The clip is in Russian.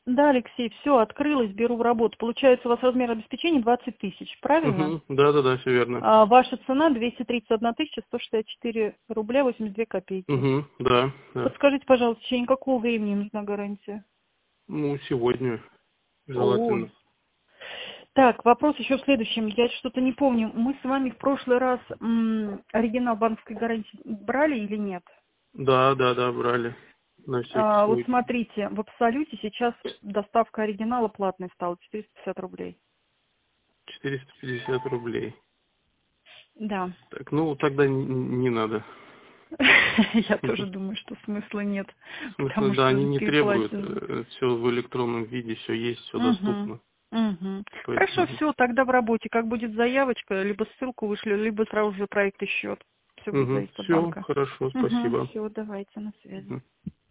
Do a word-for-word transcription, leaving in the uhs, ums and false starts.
Да, Алексей, все, открылось, беру в работу. Получается, у вас размер обеспечения двадцать тысяч, правильно? Угу. Да, да, да, все верно. А ваша цена двести тридцать одна тысяча сто шестьдесят четыре рубля восемьдесят две копейки. Угу. Да, да. Подскажите, пожалуйста, в течение какого времени нужна гарантия? Ну, сегодня Ой. желательно. Так, вопрос еще в следующем. Я что-то не помню. Мы с вами в прошлый раз м, оригинал банковской гарантии брали или нет? Да, да, да, брали. На всякий А, вот случай. смотрите, в абсолюте сейчас доставка оригинала платной стала четыреста пятьдесят рублей. четыреста пятьдесят рублей. Да. Так, ну, тогда не, не надо. Я тоже думаю, что смысла нет, В смысле, потому да, что они же не требуют, переплачено. все в электронном виде, все есть, все Угу. доступно. Угу. Хорошо, Поэтому. все, тогда в работе. Как будет заявочка, либо ссылку вышлю, либо сразу же проект и счет. Все будет Угу. зависеть от Все, банка. хорошо, Угу. спасибо. Все, давайте, на связи. Мгм.